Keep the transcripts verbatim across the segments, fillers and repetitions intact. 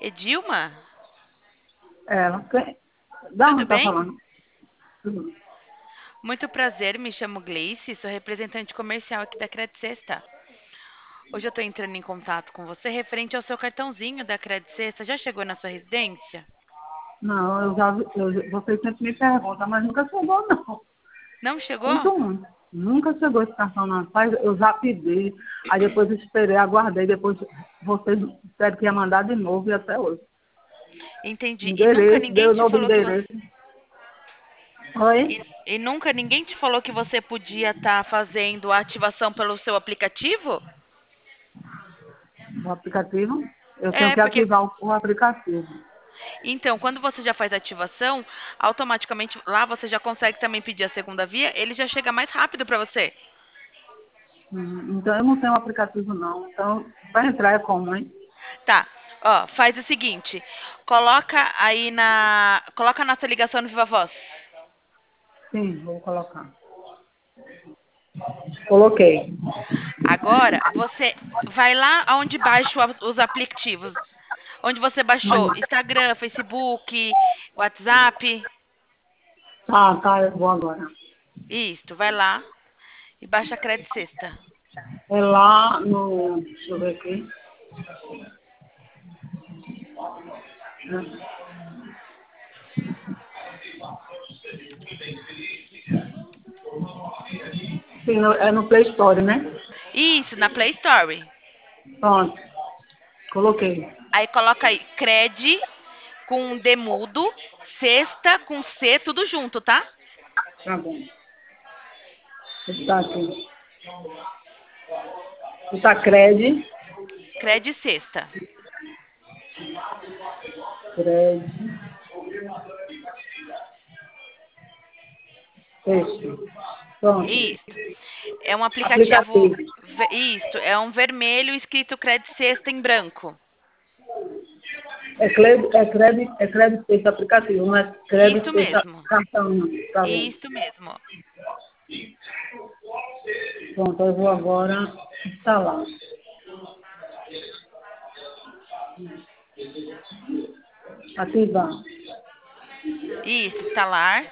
Edilma? Ela, quem? Da Tudo onde tá bem? falando? Tudo. Muito prazer, me chamo Gleice, sou representante comercial aqui da Credit Sexta. Hoje eu estou entrando em contato com você referente ao seu cartãozinho da Credit Sexta. Já chegou na sua residência? Não, eu já, vi- eu, vocês sempre me perguntam, mas nunca chegou, não. Não chegou? Sinto muito. Nunca chegou esse cartão na paz. Eu já pedi, aí depois eu esperei, aguardei, depois vocês disseram que ia mandar de novo e até hoje. Entendi. E nunca Endereço, ninguém deu te novo falou que você endereço. Oi? e, e nunca ninguém te falou que você podia estar fazendo a ativação pelo seu aplicativo? O aplicativo? Eu tenho É, que porque ativar o, o aplicativo. então, quando você já faz a ativação, automaticamente lá você já consegue também pedir a segunda via, ele já chega mais rápido para você. Hum, Então eu não tenho aplicativo não. Então, para entrar é como, hein? Tá. Ó, faz o seguinte, coloca aí na, coloca a nossa ligação no Viva Voz. Sim, vou colocar. Coloquei. Agora, você vai lá onde baixa o- os aplicativos. Onde você baixou Mas, Instagram, Facebook, WhatsApp. tá, tá, eu vou agora. Isso, vai lá e baixa a Credit Sexta. É lá no. Deixa eu ver aqui. Sim, no- é no Play Store, né? Isso, na Play Store. Pronto, coloquei. Aí coloca aí Cred com D mudo, Sexta com C, tudo junto, tá? Tá bom. Está aqui. Está Cred. Cred Sexta. Cred. Texto. Pronto. Isso. É um aplicativo. Aplicativo. ve- Isso, é um vermelho escrito Cred Sexta em branco. É crédito, é crédito, é crédito esse aplicativo, não é crédito Isso esse mesmo. cartão, não. Tá bom. Isso mesmo. Pronto, eu vou agora instalar. Ativar. Isso, instalar.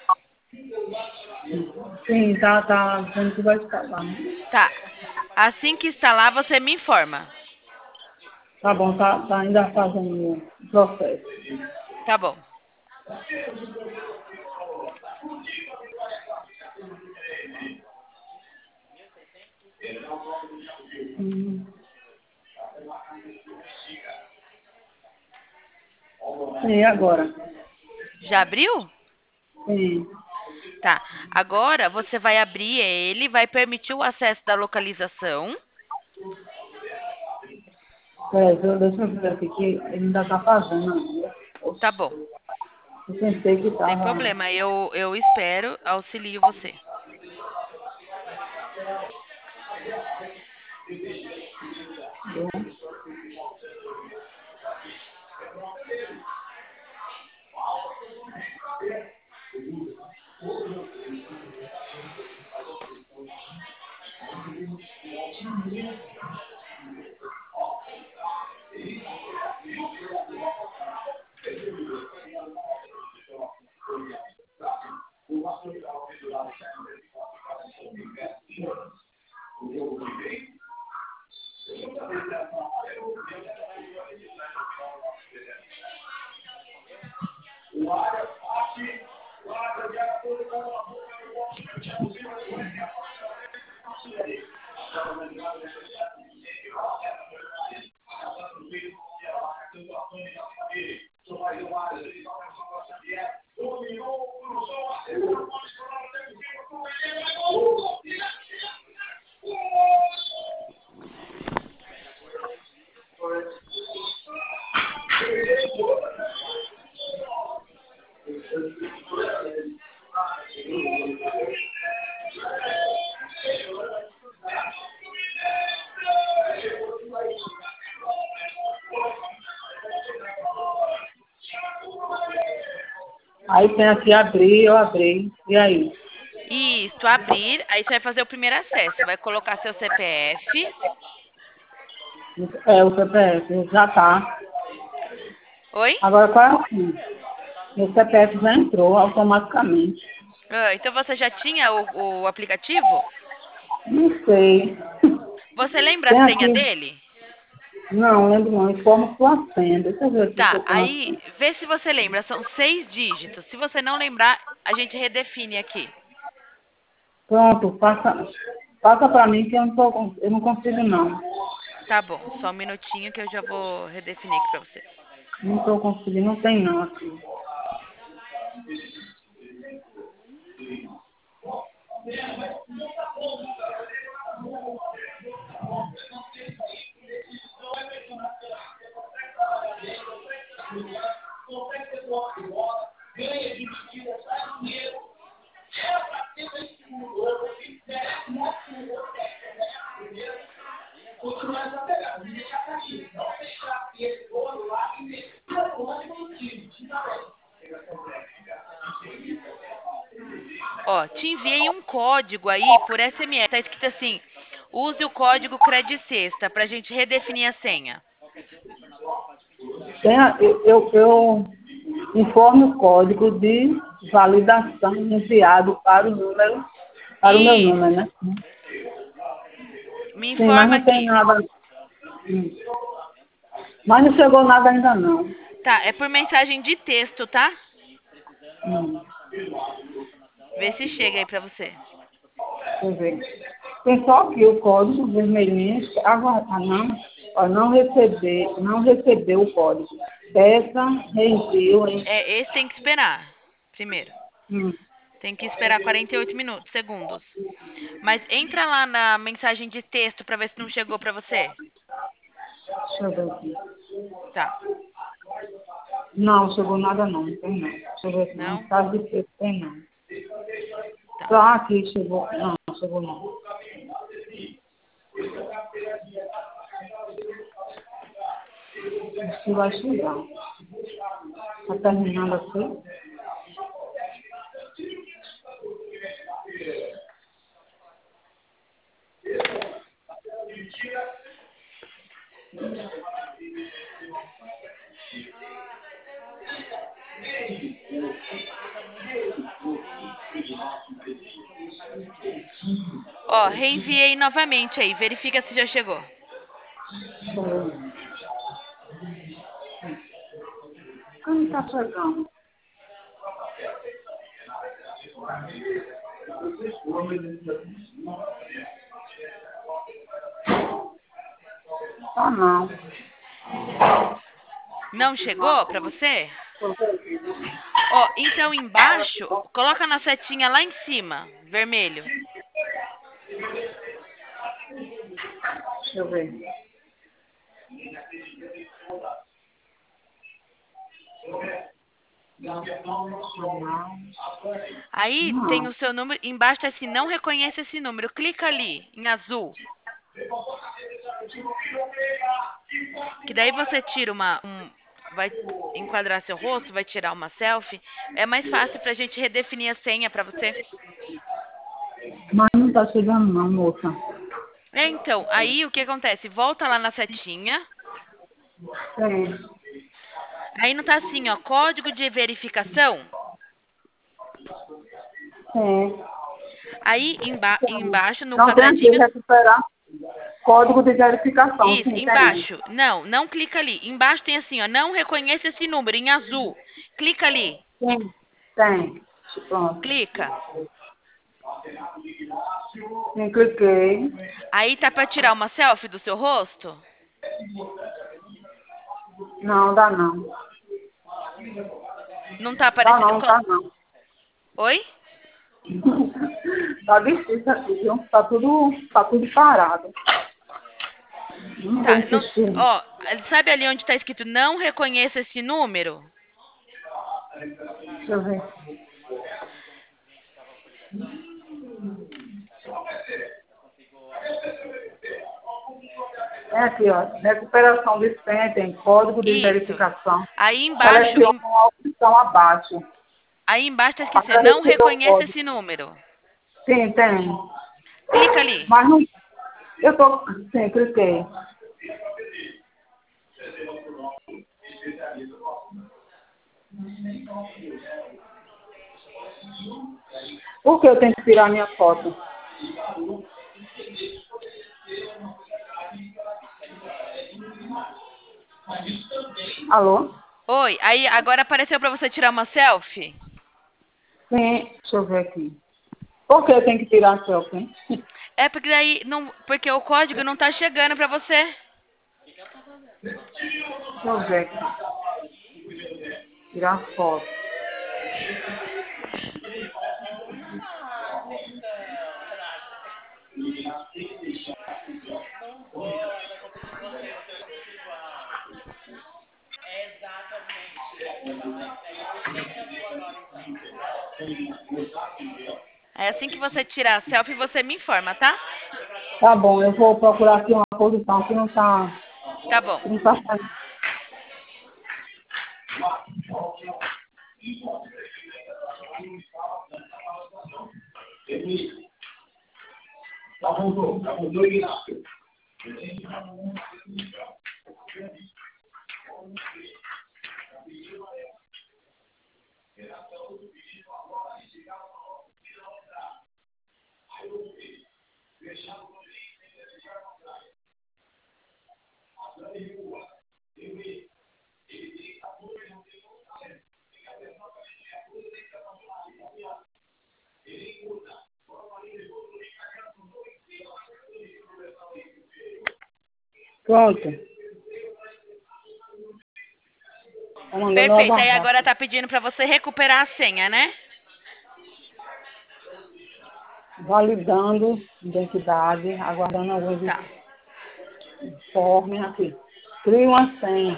Sim, tá, tá dizendo que vai instalar. Né? Tá. Assim que instalar, você me informa. Tá bom, tá, tá ainda fazendo o processo. Tá bom. Hum. E agora? Já abriu? Sim. Tá. Agora você vai abrir ele, vai permitir o acesso da localização. É, deixa deixa eu ver aqui que ele ainda tá fazendo ainda. Tá bom. Eu pensei que Sem tava. problema. Eu, eu espero, auxilio você. Aí tem aqui abrir, eu abri. E aí? Isso, abrir. Aí você vai fazer o primeiro acesso. Vai colocar seu C P F. É o C P F, já tá. Oi? Agora qual é assim? Meu C P F já entrou automaticamente. Ah, então você já tinha o, o aplicativo? Não sei. Você lembra Tem a senha aqui. dele? Não, lembro não. Informa sua senha. Deixa eu ver aqui se Tá, eu tenho a aí senha. vê se você lembra. São seis dígitos. Se você não lembrar, a gente redefine aqui. Pronto, passa, passa pra mim que eu não, tô, con- eu não consigo não. Tá bom, só um minutinho que eu já vou redefinir aqui pra você. Não estou conseguindo, não tem não aqui. Ó, te enviei um código aí por S M S. Tá escrito assim: use o código CrediSexta pra gente redefinir a senha. Tem a- eu, eu, eu informo o código de validação enviado para o número, para o meu número, Isso. né? Me Sim, mas informa não tem aqui. nada. Hum. Mas não chegou nada ainda não. Tá, é por mensagem de texto, tá? Hum. Vê se chega aí pra você. Deixa eu ver. Tem só aqui o código vermelhinho. Aguardar, não. Ó, não receber, não recebeu o código. Peça, reenvio, hein? É, esse tem que esperar. Primeiro. Hum. Tem que esperar quarenta e oito minutos, segundos. Mas entra lá na mensagem de texto pra ver se não chegou pra você. Deixa eu ver aqui. Tá. Não, chegou nada não, não tem não. Deixa eu ver aqui. Não Não? está de texto, tem não. Tá. Só aqui chegou. Não, não chegou não. Acho que vai chegar. Está terminando aqui. Ó, reenviei novamente aí. Verifica se já chegou. Deixa eu ver. Como está chegando? Tá não. Não chegou pra você? Deixa eu ver aqui. Ó, então embaixo, coloca na setinha lá em cima, vermelho. Deixa eu ver. Aí tem Não. o seu número, embaixo tá assim, não reconhece esse número. Clica ali, em azul. Que daí você tira uma, um, vai enquadrar seu rosto, vai tirar uma selfie. É mais fácil pra gente redefinir a senha pra você. Mas não está chegando não, moça. É, então, aí o que acontece? Volta lá na setinha. Tem. Aí não tá assim, ó, código de verificação. Tem. Aí emba embaixo no Não tem aqui quadradinho. recuperar código de verificação. Isso, Sim, tem. embaixo. Não, não clica ali. Embaixo tem assim, ó, não reconhece esse número em azul. Clica ali. Tem. Tem. Pronto. Clica. Sim, cliquei. Aí tá pra tirar uma selfie do seu rosto? Não, dá não. Não tá Dá aparecendo. não, co- tá não. Oi? Tá difícil aqui, viu? Tá tudo, tá tudo parado. Não vou Tá, não, insistir. ó, sabe ali onde tá escrito não reconheça esse número? Deixa eu ver. É aqui, ó. Recuperação de senha, tem código de Isso. verificação. Aí embaixo, Selecione em- a opção abaixo. aí embaixo tá escrito assim, Para não receber o reconheça código. esse número. Sim, tem. Clica ali. Mas não. Eu tô. Sim, cliquei. Por que eu tenho que tirar minha foto? Alô? Oi, aí agora apareceu para você tirar uma selfie? Sim, deixa eu ver aqui. Por que eu tenho que tirar a selfie? É porque daí não, porque o código não tá chegando para você. Deixa eu ver aqui. Tirar foto. É assim que você tirar a selfie, você me informa, tá? Tá bom, eu vou procurar aqui uma posição que não tá, Tá bom. que não tá saindo. Pronto. Tá mandando eu Perfeito. Aí aguardar. agora tá pedindo para você recuperar a senha, né? Validando identidade, aguardando alguns Tá. informes aqui. Cria uma senha.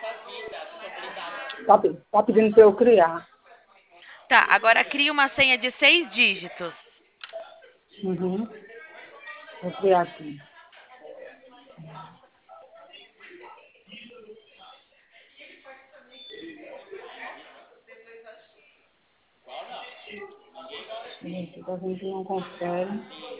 Tá, pe- tá pedindo para eu criar. Tá, agora cria uma senha de seis dígitos. Uhum. Vou criar aqui. Gente, a gente não confere.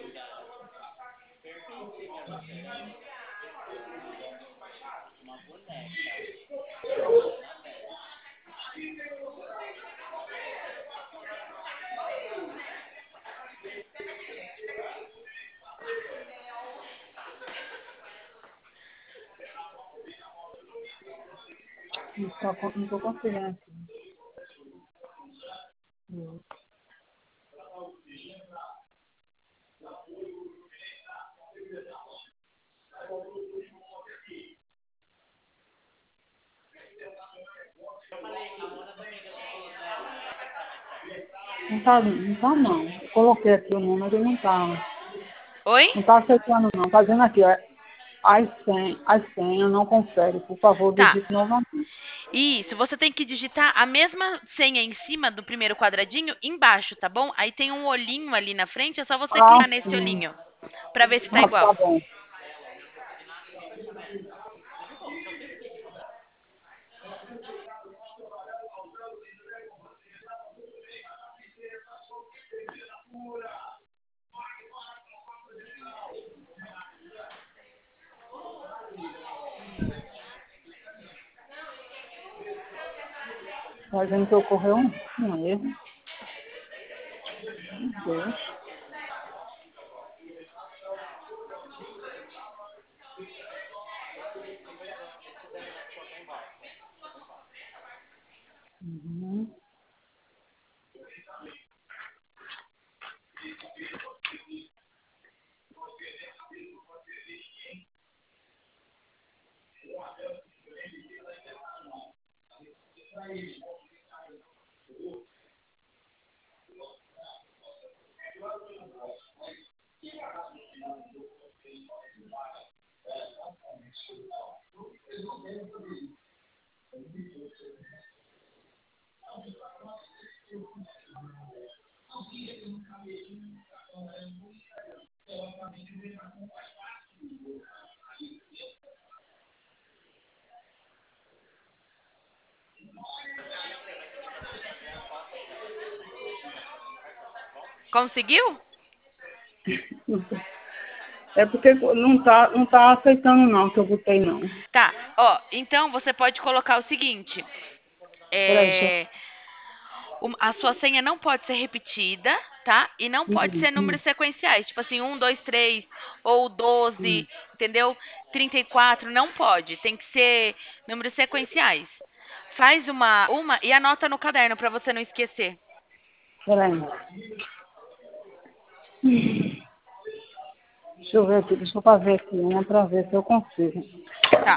Não estou não tô conseguindo aqui. Hum. Não tá, não tá não. Eu coloquei aqui o número e não tá. Oi? Não tá aceitando não. Tá dizendo aqui, ó. As senhas, as senhas não confere. Por favor, Tá. digite novamente. Isso, você tem que digitar a mesma senha em cima do primeiro quadradinho embaixo, tá bom? Aí tem um olhinho ali na frente, é só você Ah, clicar nesse sim. olhinho pra ver se tá Ah, igual. tá bom. Tá dizendo que ocorreu um, um erro. Meu Deus. Uhum. Conseguiu? É porque não tá, não tá aceitando não, que eu botei não. Tá, ó, então você pode colocar o seguinte. Peraí, deixa eu... É, um- a sua senha não pode ser repetida, tá? E não pode Hum, ser hum, números sequenciais, tipo assim, um, dois, três, ou hum. doze, entendeu? Trinta e quatro, não pode. Tem que ser números sequenciais. Faz uma, uma e anota no caderno para você não esquecer. Peraí. Hum. Deixa eu ver aqui, deixa eu fazer aqui uma para ver se eu consigo. Tá.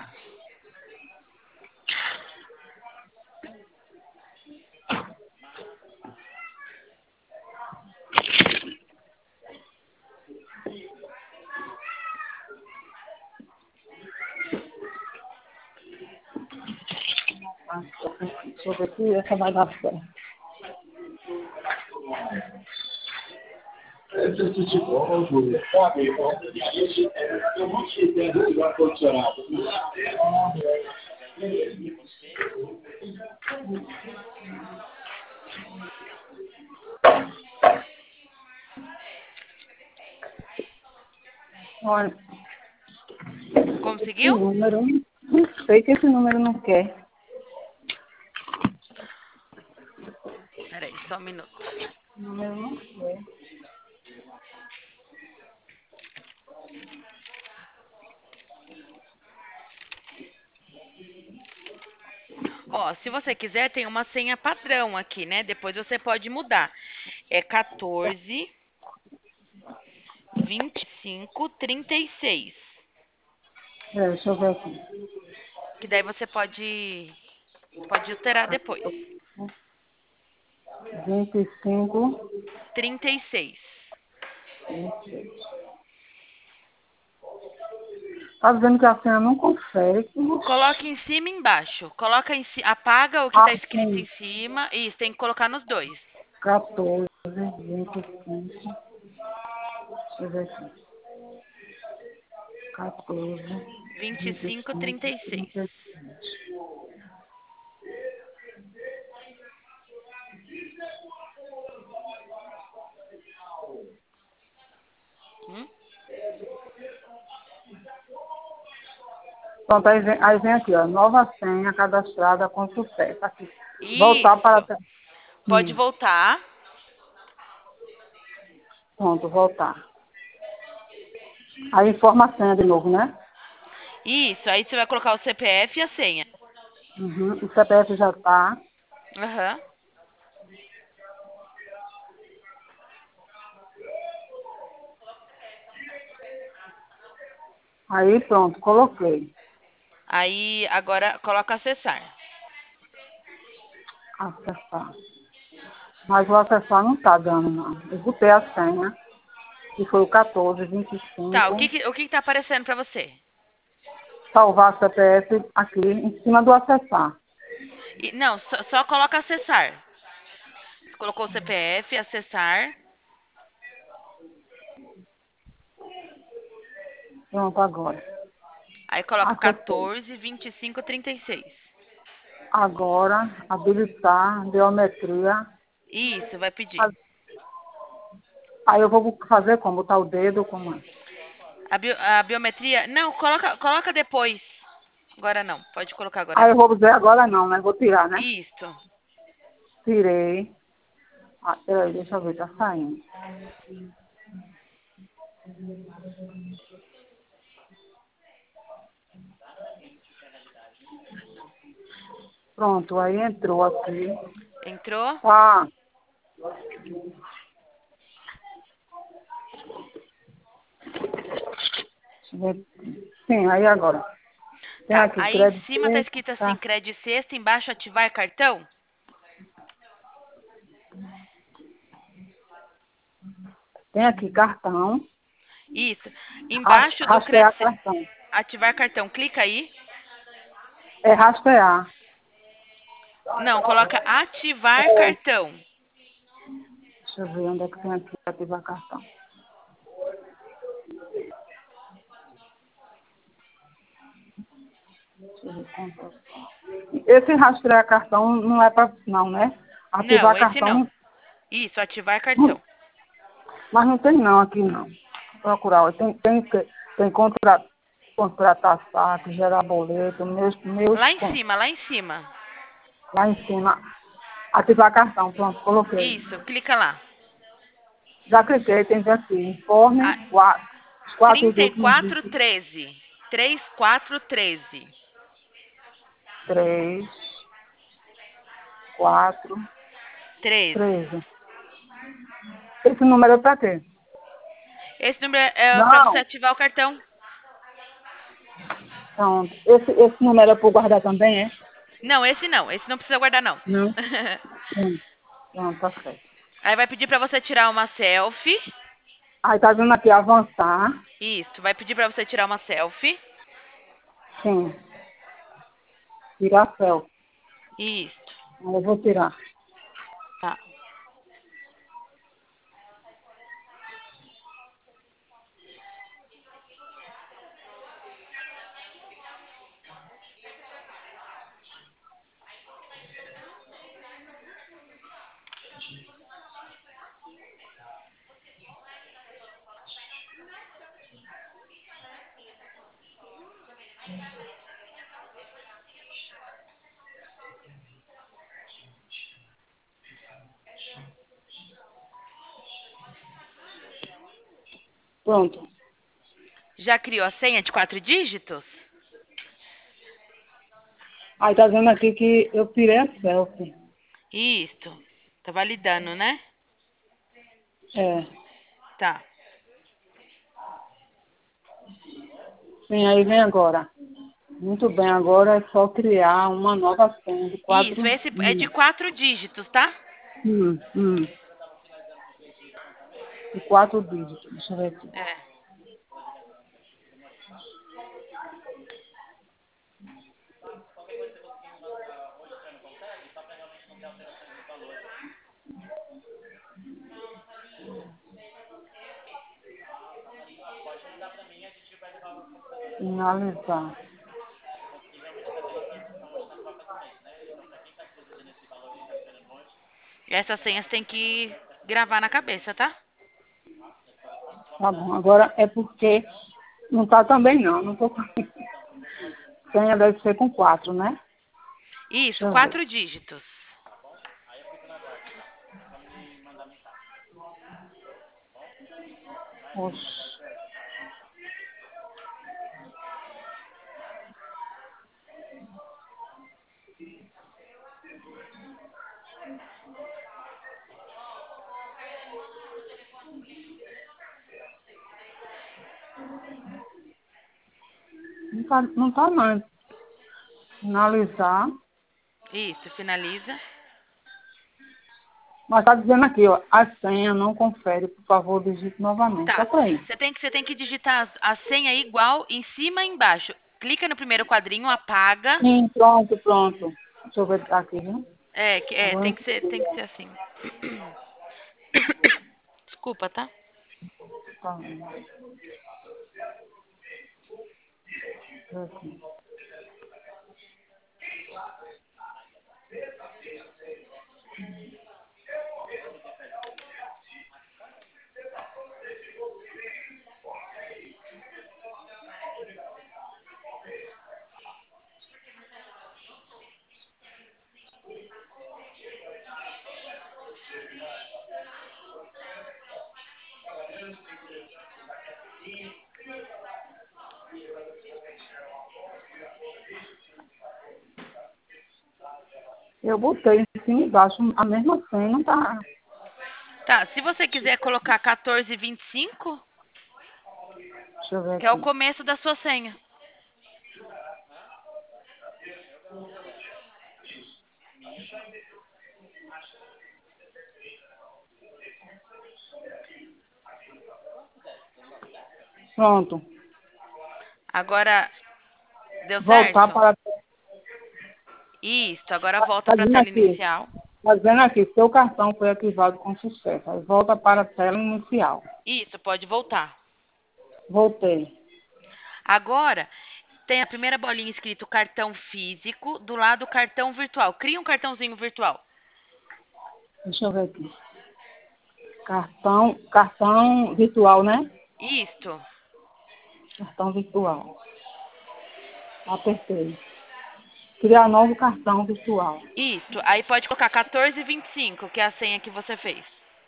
Ah, deixa eu ver aqui, essa vai dar certo. Esse futebol, Júlio, sabe? Eu não te entendo do ar-condicionado. Olha, esse Conseguiu? número, não sei que esse número não quer. Peraí, só um minuto. O número não quer. Ó, se você quiser, tem uma senha padrão aqui, né? Depois você pode mudar. É quatorze, vinte e cinco, trinta e seis. Peraí, deixa eu ver aqui. Que daí você pode pode alterar depois. vinte e cinco. trinta e seis. Tá dizendo que a senha não consegue. Coloque em cima e embaixo. Coloca em ci- apaga o que está escrito em Assim, cima. Isso, tem que colocar nos dois. quatorze, vinte e cinco. Deixa eu ver aqui. quatorze, Vinte e vinte e cinco, trinta cinco, e seis. trinta e sete. Hum? Pronto, aí vem, aí vem aqui, ó. Nova senha cadastrada com sucesso. Aqui. Voltar para. Isso. Pode Hum, voltar. pronto, voltar. Aí informa a senha de novo, né? Isso. Aí você vai colocar o C P F e a senha. Uhum. O C P F já tá. Aham. Aí pronto, coloquei. Aí agora coloca acessar. Acessar. Mas o acessar não tá dando, não. Eu botei a senha, que foi o quatorze, vinte e Tá, o cinco. que que, o que que tá aparecendo pra você? Salvar C P F aqui em cima do acessar. E- não, só, só coloca acessar. Você colocou o C P F, acessar. Pronto, agora. Aí coloca Acessei. quatorze, vinte e cinco, trinta e seis. Agora, habilitar, biometria. Isso, vai pedir. Aí eu vou fazer como? Botar o dedo, como é? A, bio- a biometria. Não, coloca, coloca depois. Agora não. Pode colocar agora Aí eu não. vou dizer agora não, né? Vou tirar, né? Isso. Tirei. Ah, peraí, deixa eu ver, tá saindo. Pronto, aí entrou aqui. Entrou? Ah, deixa eu ver. Sim, aí agora. Tem Tá. aqui Aí em crédito, cima tá escrito assim, tá? crédito sexta, embaixo ativar cartão. Tem aqui cartão, Isso. ras- Embaixo do rastrear crédito cartão. ativar cartão, clica aí. É rastrear. Não, coloca ativar É, cartão. deixa eu ver onde é que tem aqui para ativar cartão. Deixa eu ver quanto. Esse rastrear cartão não é para não, né? Não, Ativar esse não. cartão, Isso, ativar não- cartão. mas não tem não aqui não. Vou procurar, ó, tem, tem, que- tem contra, contratar saque, gerar boleto, meus, meus Lá em pontos. cima, lá em cima. Lá em cima. Ativar cartão, pronto, coloquei. Isso, clica lá. Já cliquei, tem que aqui. Informe, Ah, quatro, os quatro trinta e últimos quatro dígitos. treze. trinta e quatro treze. Três, quatro, treze. treze. Esse número é pra quê? Esse número é é pra você Não, ativar o cartão. pronto. Esse, esse número é para guardar também, é? Não, esse não. Esse não precisa guardar, não. Não. Pronto, pronto, tá certo. Aí vai pedir pra você tirar uma selfie. Aí tá dando aqui avançar. Isso, vai pedir pra você tirar uma selfie. Sim. Tirar selfie. Isso, Aí eu vou tirar. tá. Pronto. Já criou a senha de quatro dígitos? Aí tá dizendo aqui que eu tirei a selfie. Isso. Tá validando, né? É. Tá. Sim, aí vem agora. Muito bem, agora é só criar uma nova senha de quatro. Isso, esse é de Hum, quatro dígitos, tá? hum, hum. De quatro dígitos. Deixa eu ver aqui. É. Finalizar. Essa senha você tem que gravar na cabeça, tá? Tá bom. Agora é porque não tá também não. Não tô com. Senha deve ser com quatro, né? Deixa Isso, eu ver. quatro dígitos. Oxe. Não tá, não tá mais. Finalizar. Isso, finaliza. Mas tá dizendo aqui, ó. A senha não confere, por favor, digite novamente. Só Tá. pra isso. Você tem que, você tem que digitar a a senha igual em cima e embaixo. Clica no primeiro quadrinho, apaga. Sim, pronto, pronto. Deixa eu ver aqui, viu? É, que- é, Agora tem que ser, tem que ser assim. Desculpa, tá? tá. Aqui. Eu botei em cima e embaixo a mesma senha, não tá. Tá, se você quiser colocar quatorze e vinte e cinco, Deixa eu ver que é o aqui. começo da sua senha. Pronto. Agora, deu Voltar certo? para. Isso, agora volta Tá para a dizendo tela aqui. inicial. Tá dizendo aqui, seu cartão foi ativado com sucesso. Aí volta para a tela inicial. Isso, pode voltar. Voltei. Agora, tem a primeira bolinha escrito cartão físico, do lado cartão virtual. Cria um cartãozinho virtual. Deixa eu ver aqui. Cartão, cartão virtual, né? Isso. Cartão virtual. Apertei. Criar novo cartão virtual. Isso. Aí pode colocar quatorze vinte e cinco, que é a senha que você fez.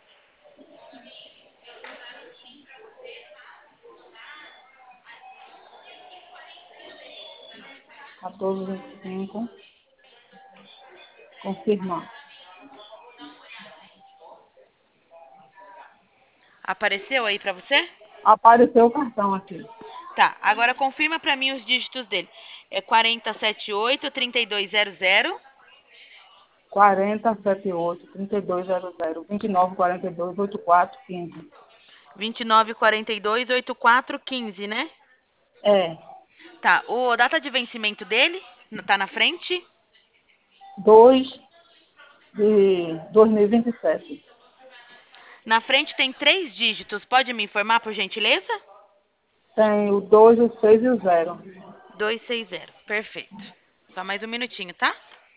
quatorze vinte e cinco. Confirmar. Apareceu aí pra você? Apareceu o cartão aqui. Tá. Agora confirma pra mim os dígitos dele. É quatro sete oito, três dois zero zero. quarenta, setenta e oito, trinta e dois zero zero, vinte e nove, quarenta e dois, oitenta e quatro, quinze. vinte e nove, quarenta e dois, oitenta e quatro, quinze, né? É. Tá. O data de vencimento dele tá na frente? dois de dois mil e vinte e sete. Na frente tem três dígitos. Pode me informar, por gentileza? Tem o dois, o seis e o zero. duzentos e sessenta. Perfeito. Só mais um minutinho, tá?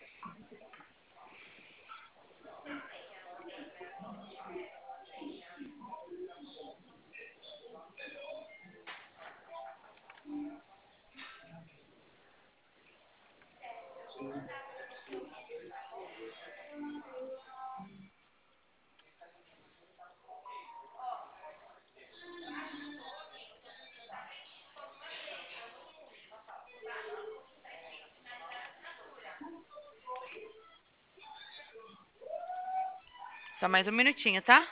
Só mais um minutinho, tá?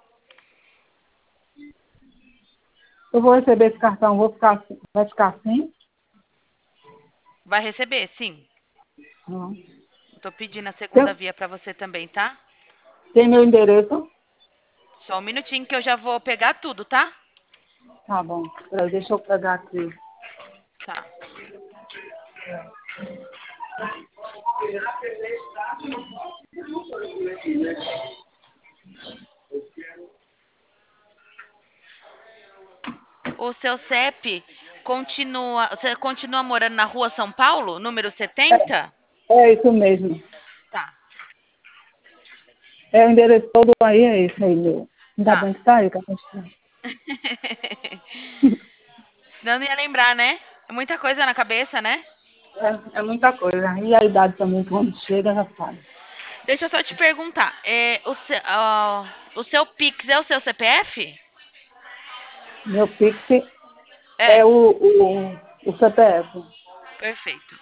Eu vou receber esse cartão, vou ficar, assim- vai ficar assim? Vai receber, sim. Não. Tô pedindo a segunda Tem, via pra você também, tá? tem meu endereço? Só um minutinho que eu já vou pegar tudo, tá? Tá bom. Peraí, deixa eu pegar aqui. Tá. O seu C E P continua. Você continua morando na rua São Paulo, número setenta? É isso mesmo. Tá, É o endereço todo aí, é esse aí, meu. Ainda tá. bem que tá aí, que a gente tá. Senão não ia lembrar, né? É muita coisa na cabeça, né? É, é muita coisa. E a idade também, quando chega, já sabe. Deixa eu só te perguntar. É, o, seu, ah, o seu Pix é o seu C P F? Meu Pix é É, o, o, o C P F. perfeito.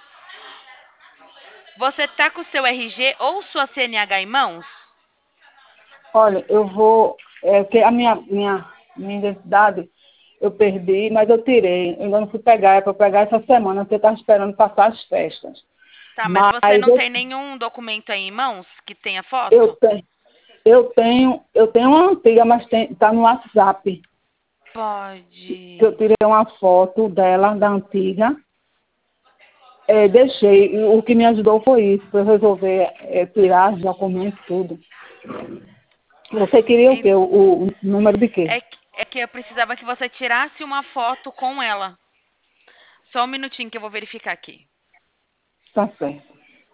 Você tá com o seu R G ou sua C N H em mãos? Olha, eu vou. É que a minha, minha, minha identidade eu perdi, mas eu tirei. Eu ainda não fui pegar, é para pegar essa semana, porque eu estava esperando passar as festas. Tá, mas Mas você não eu, tem nenhum documento aí em mãos que tenha eu, foto? tenho, eu tenho, eu tenho uma antiga, mas está no WhatsApp. Que Pode. eu tirei uma foto dela, da antiga. É, deixei. E o que me ajudou foi isso, foi resolver é, tirar os documentos, tudo. Você queria o En- quê? O, o número de quê? É, que- é que eu precisava que você tirasse uma foto com ela. Só um minutinho que eu vou verificar aqui. Tá certo.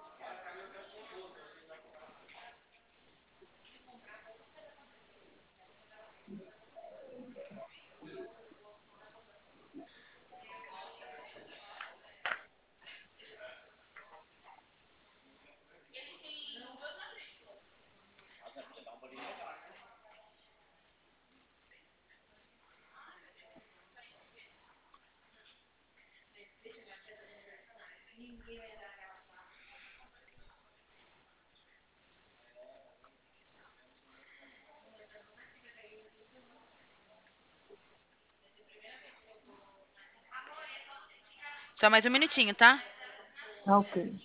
Só mais um minutinho, tá? Tá ok.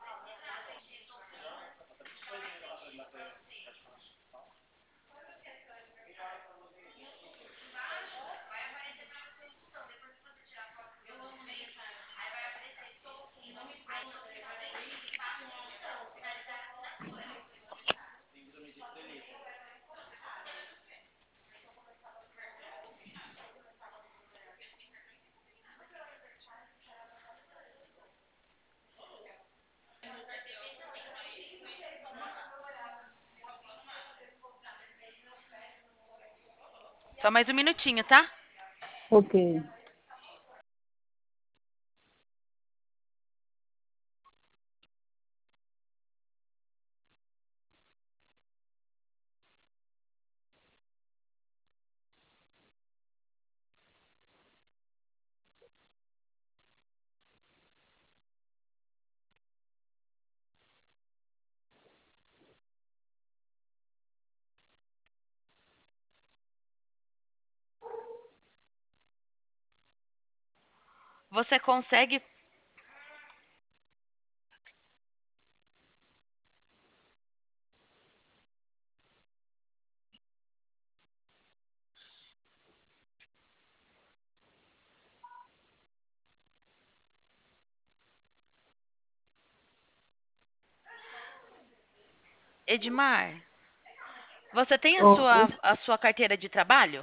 Só mais um minutinho, tá? Ok. você consegue... Edmar, você tem a Oi. sua, a sua carteira de trabalho?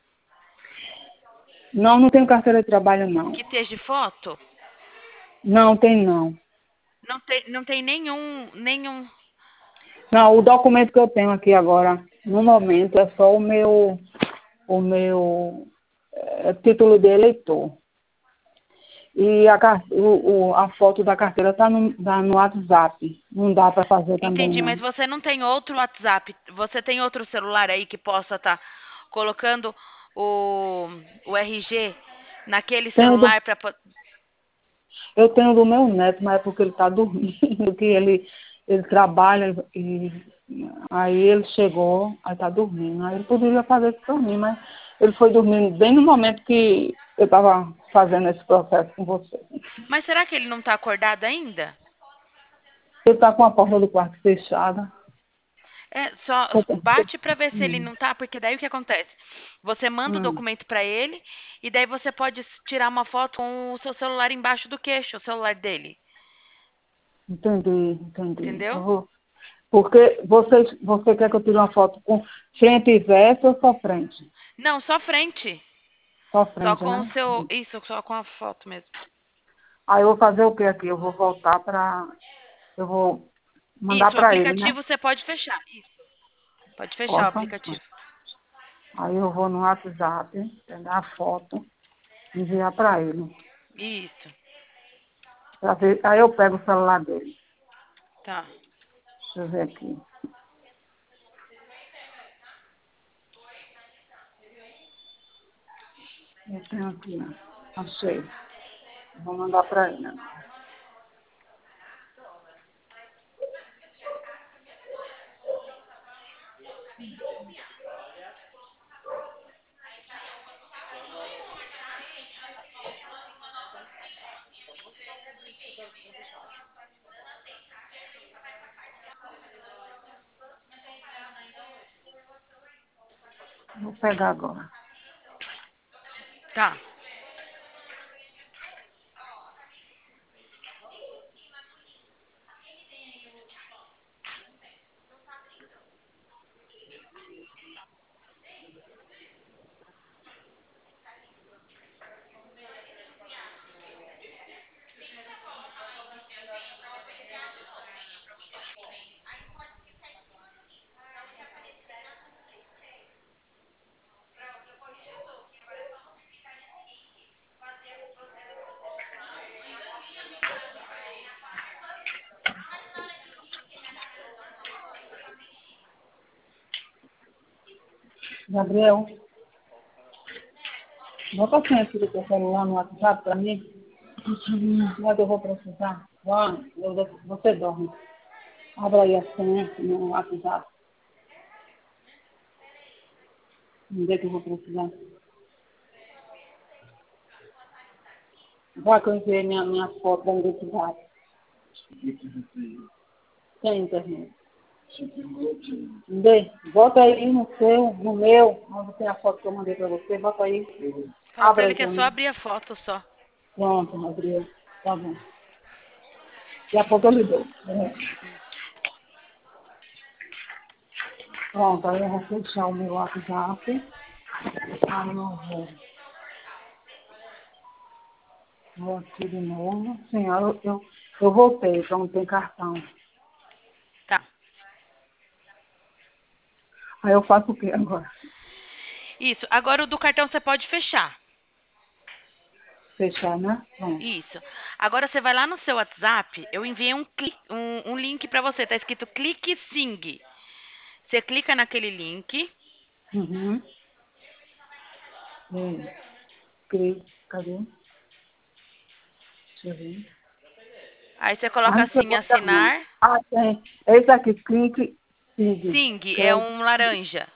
Não, não tenho carteira de trabalho, não. Que esteja de foto? Não, tem não. Não tem, não tem nenhum, nenhum... Não, o documento que eu tenho aqui agora, no momento, é só o meu, o meu é, título de eleitor. E a, car- o, o- a foto da carteira está no, tá no WhatsApp. Não dá para fazer também, Entendi, não. mas você não tem outro WhatsApp? Você tem outro celular aí que possa estar colocando o, o R G naquele Tenho do- celular para... eu tenho do meu neto, mas é porque ele está dormindo, que ele, ele trabalha e aí ele chegou, aí está dormindo. Aí ele poderia fazer isso por mim, mas ele foi dormindo bem no momento que eu estava fazendo esse processo com você. Mas será que ele não está acordado ainda? Ele está com a porta do quarto fechada. É, só bate para ver se ele não tá, porque daí o que acontece? Você manda o Hum, documento para ele e daí você pode tirar uma foto com o seu celular embaixo do queixo, o celular dele, entendi, entendi. Eu entendeu? vou- Porque você, você quer que eu tire uma foto com frente e verso ou só frente? Não, só frente. Só Só frente, com o né? seu, isso, só com a foto mesmo. Aí eu vou fazer o que aqui? Eu vou voltar para... Eu vou mandar Isso, o para ele, né? aplicativo você pode fechar. Isso, pode fechar o Posso? aplicativo. Aí eu vou no WhatsApp, pegar a foto, enviar para ele. Isso, Pra ver. Aí eu pego o celular dele. tá. Deixa eu ver aqui. Eu tenho aqui, né? Achei. Vou mandar para ele agora. Vou pegar agora. Tá. Gabriel, bota a senha aqui do teu celular no WhatsApp para mim. Mas eu vou precisar. Vai, eu, você dorme. Abra aí a senha no WhatsApp. Onde é que eu vou precisar? Vai que eu enviei minha, minha foto da identidade. Tem internet. Vê, bota aí no seu, no meu, onde tem a foto que eu mandei pra você, bota aí. Fala pra Abra ele aí que é pra só mim. abrir a foto só. Pronto, Gabriel. Tá bom. Daqui a pouco eu lhe dou. É. Pronto, aí eu vou fechar o meu WhatsApp. Aí eu vou. Vou aqui de novo. Sim, eu, eu, eu voltei, então não tem cartão. Tá. Aí eu faço o quê agora? Isso. Agora o do cartão você pode fechar. Fechar, né? Pronto. Isso. Agora você vai lá no seu WhatsApp, eu enviei um, cli- um, um link pra você, tá escrito Clique Sing. Você clica naquele link, Uhum. É. Cri- Cadê? Deixa eu ver. aí você Ah, coloca não assim, chegou ainda não. assinar. Ah, tem. Esse aqui, clique, siga. Sing é Creio. um laranja.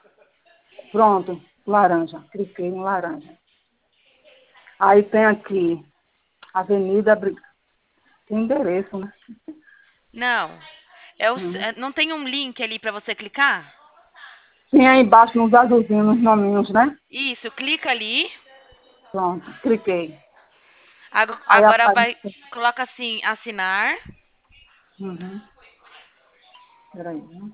Pronto, laranja. Cliquei em laranja. Aí tem aqui. Avenida Bri- tem endereço, né? Não. É o, Uhum. é- não tem um link ali para você clicar? Sim, aí embaixo nos azulzinhos, nos nominhos, né? Isso, clica ali. Pronto, cliquei. Ag- Aí Agora aparece. vai, coloca assim, assinar. Uhum. Peraí, né?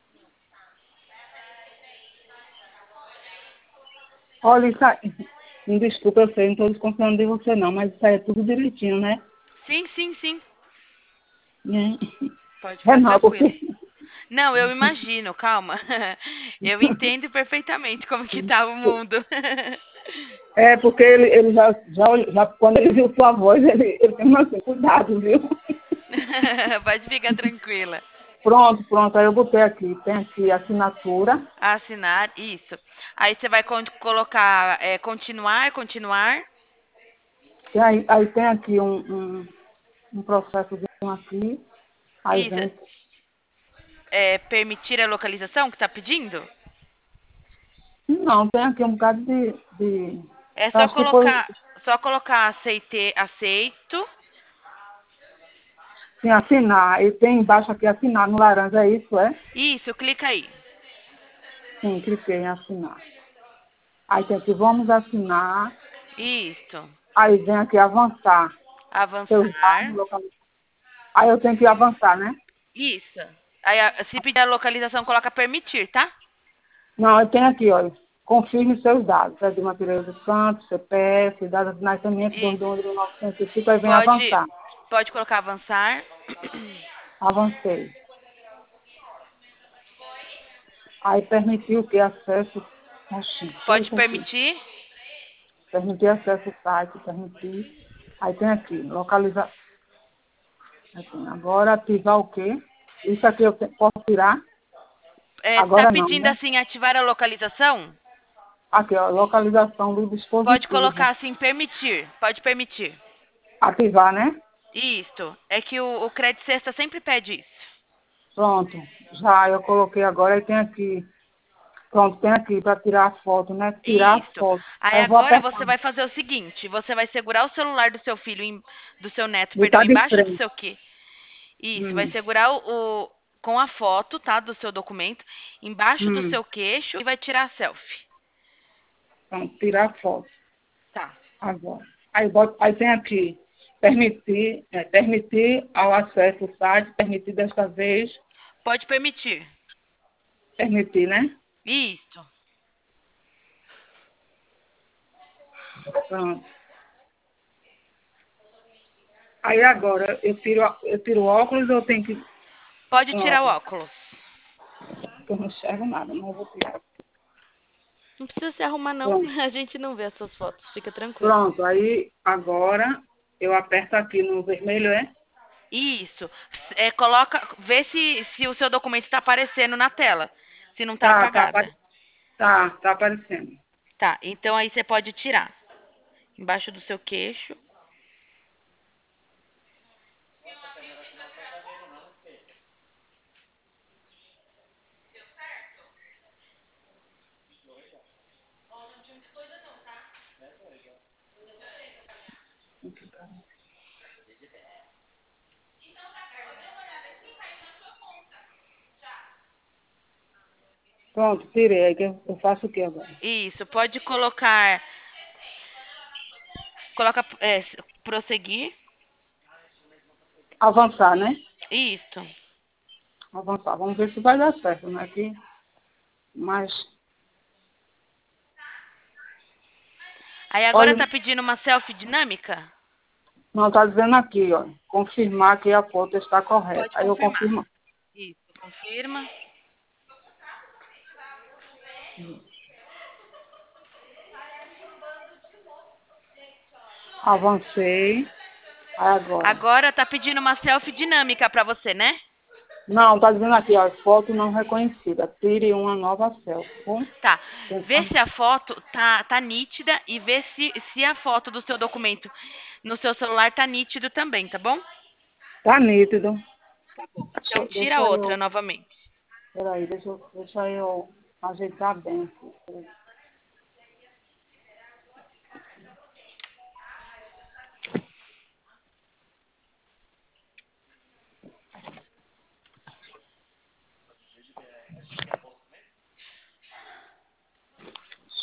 Olha, isso aí. Me desculpa, eu sei, não estou desconfiando de você não, mas isso aí é tudo direitinho, né? Sim, sim, sim. Né? Pode É ficar não, tranquilo. porque. Não, eu imagino, calma. Eu entendo perfeitamente como que tá o mundo. É, porque ele, ele já, já, já, quando ele viu sua voz, ele, ele tem assim, cuidado, viu? Pode ficar tranquila. Pronto, pronto, aí eu botei aqui, tem aqui assinatura, Assinar, isso. Aí você vai con- colocar é, continuar, continuar. tem aí, aí tem aqui um, um, um processo aqui, aí Isso. vem. É, permitir a localização que está pedindo? Não, tem aqui um bocado de. de É eu só acho que foi. colocar, só colocar aceite, aceito. Sim, assinar. E tem embaixo aqui assinar no laranja, é isso, é? Isso, clica aí. Sim, cliquei em assinar. Aí tem aqui, vamos assinar. Isso. Aí vem aqui avançar. Seus dados, Avançar. localização. Aí eu tenho que avançar, né? Isso. Aí, a- se pedir a localização, coloca permitir, tá? Não, eu tenho aqui, olha. Confirme seus dados. É de Matheus dos Santos, C P F, data de nascimento, dois de Isso. um de mil novecentos e cinco, aí vem Pode, avançar. pode colocar avançar. Avancei. Aí permitiu que acesso. Oxi, foi Pode confirme. permitir. Permitir acesso ao site, permitir. Aí tem aqui, localizar. Aqui, agora ativar o quê? Isso aqui eu te- posso tirar? É, está Agora não, pedindo né? assim ativar a localização? Aqui, ó, localização do Pode dispositivo. colocar assim permitir. Pode permitir. Ativar, né? Isto. É que o, o Credit Sexta sempre pede isso. Pronto. Já eu coloquei agora e tem aqui. Pronto, tem aqui para tirar a foto, né? Tirar a Isso. foto. Aí Aí eu vou agora apertar. você vai fazer o seguinte, você vai segurar o celular do seu filho, em- do seu neto, Ele perdão, tá de embaixo do frente. seu quê? Isso, vai Hum, segurar o, o- com a foto, tá, do seu documento, embaixo do hum. seu queixo e vai tirar a selfie. Pronto, tirar a foto. Tá. Agora. Aí, boto, aí tem aqui. Permitir, é, permitir ao acesso ao site, permitir desta vez. Pode permitir. Permitir, né? Isso. Pronto. Aí agora, eu tiro, eu tiro o óculos ou eu tenho que. Pode Com tirar o óculos? óculos. Porque eu não enxergo nada, não vou tirar. Não precisa se arrumar não, Pronto. a gente não vê as suas fotos, fica tranquilo. Pronto, aí agora eu aperto aqui no vermelho, é? Isso. É, coloca, vê se, se o seu documento está aparecendo na tela, se não está Tá, tá, apagada. apare- tá, tá aparecendo. Tá, então aí você pode tirar. Embaixo do seu queixo. Pronto, tirei. Aí que eu eu faço o que agora? Isso, pode colocar. Coloca é, prosseguir. Avançar, né? Isso. Avançar. Vamos ver se vai dar certo, né? Aqui, mas, Aí agora olha, tá pedindo uma selfie dinâmica? não está dizendo aqui, ó. Confirmar que a foto está correta. Pode Aí eu confirmar. confirmo. Isso, confirma. Avancei. Aí agora. Agora tá pedindo uma selfie dinâmica pra você, né? Não, está dizendo aqui, ó. Foto não reconhecida. Tire uma nova selfie. Bom, Tá. Vê tentando. se a foto tá, tá nítida e vê se, se a foto do seu documento no seu celular tá nítido também, tá bom? Tá nítido. Então Deixa, tira deixa outra eu. novamente. Peraí, deixa, eu- deixa eu ajeitar bem aqui.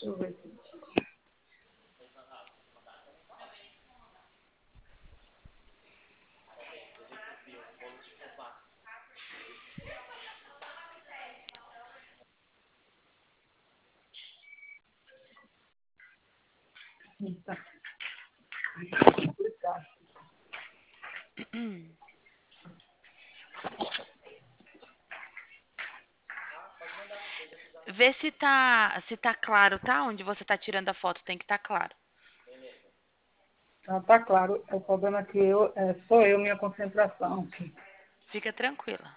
eu ver aqui. Tá. Vê se tá, se tá claro, tá? Onde você tá tirando a foto tem que estar claro. Tá, tá claro. O problema é que eu, é, sou eu, minha concentração aqui. Fica tranquila.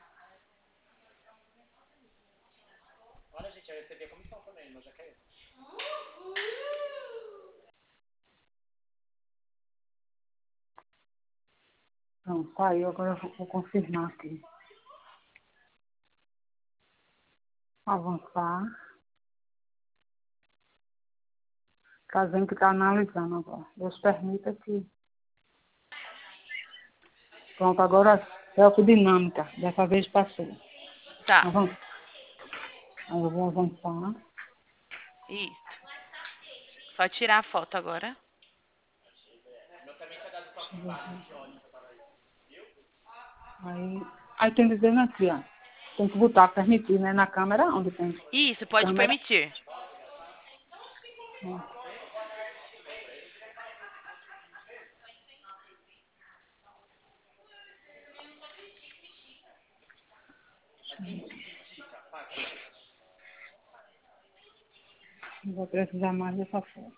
Não, saiu, agora eu vou, vou confirmar aqui. Avançar. Tá vendo que tá analisando agora. Deus permita que. Pronto, agora é dinâmica. Dessa vez passou. Tá. Avançar. Aí eu vou avançar. Isso. Só tirar a foto agora. Aí, aí tem dizendo aqui, ó. Tem que botar permitir, né? Na câmera, onde tem Isso, pode câmera. permitir. Ó. Não vou precisar mais dessa foto.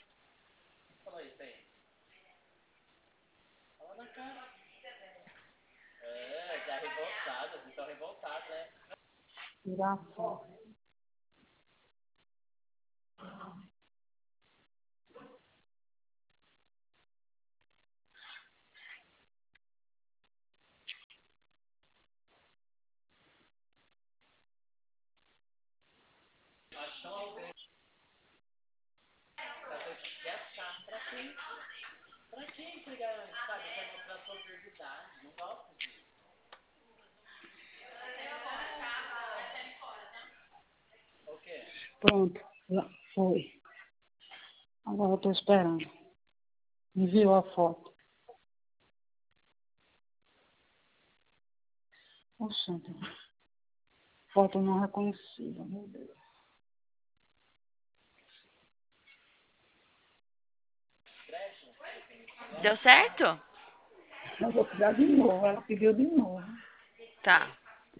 Tirar a foto. Pronto, já foi. Agora eu tô esperando. Enviou a foto. Oxente. Foto não reconhecida, meu Deus. Deu certo? Eu vou pegar de novo. Ela pediu de novo. Tá.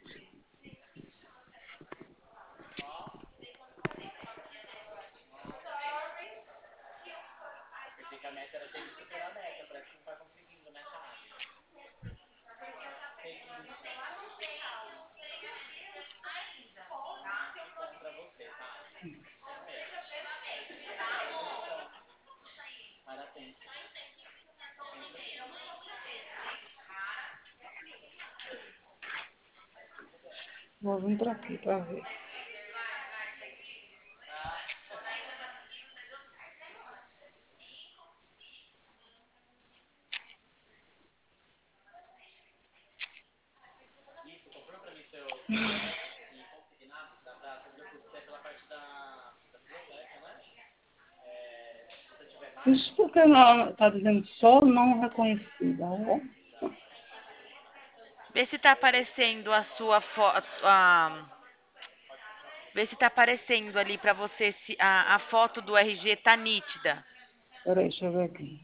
Vou vir pra aqui pra ver. Isso porque ela está dizendo só não reconhecida. Ó. Vê se tá aparecendo a sua foto. A... Vê se tá aparecendo ali pra você se a, a foto do R G tá nítida. Peraí, deixa eu ver aqui.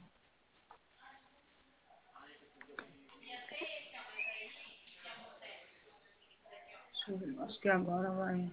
Deixa eu ver. Acho que agora vai.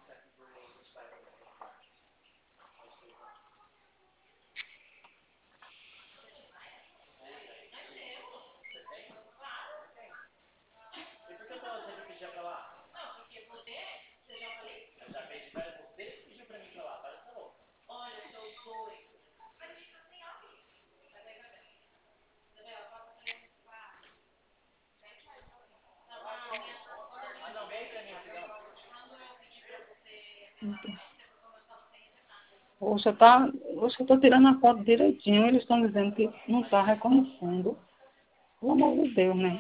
Você tá, você está tirando a foto direitinho. Eles estão dizendo que não está reconhecendo. Pelo amor de Deus, né?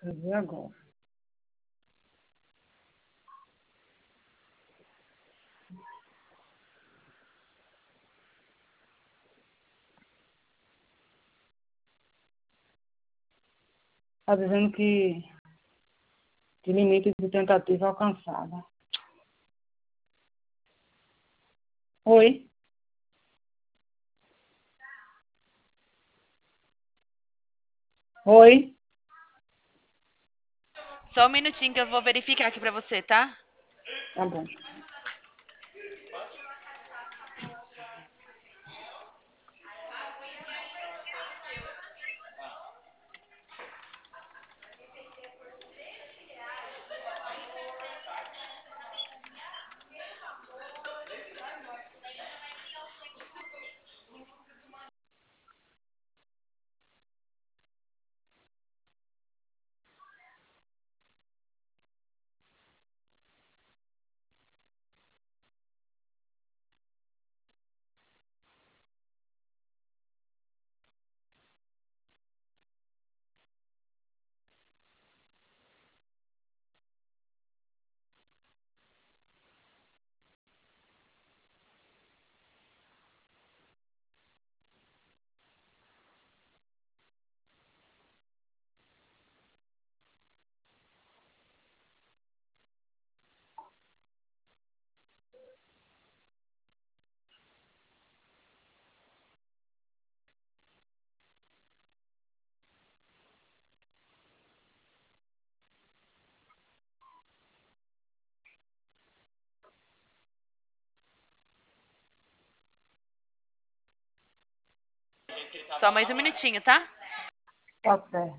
E agora? Está dizendo que, que limite de tentativa alcançada. Oi? Oi? Só um minutinho que eu vou verificar aqui pra você, tá? Tá bom. Só mais um minutinho, tá? Tá certo.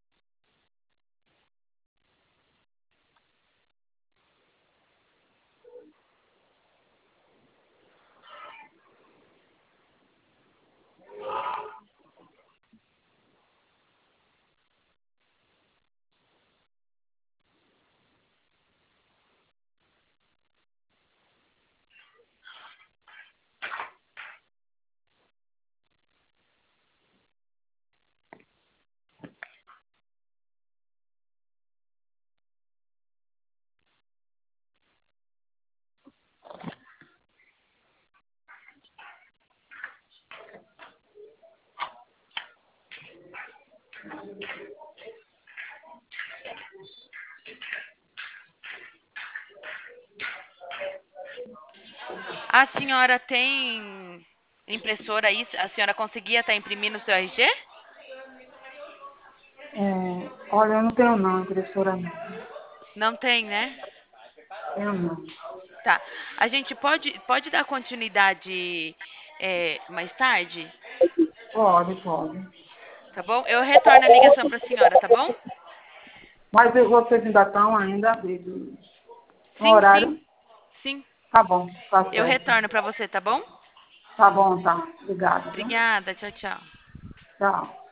A senhora tem impressora aí? A senhora conseguia estar imprimindo o seu R G? É, olha, eu não tenho não, impressora não. Não tem, né? Tenho não. Tá. A gente pode, pode dar continuidade é, mais tarde? Pode, pode. Tá bom? Eu retorno a ligação pra senhora, tá bom? Mas vocês ainda estão ainda de- de- no Sim, sim, horário? sim. Tá bom, tá Eu certo. retorno pra você, tá bom? Tá bom, tá. Obrigada, viu? Obrigada, tchau, tchau. Tchau.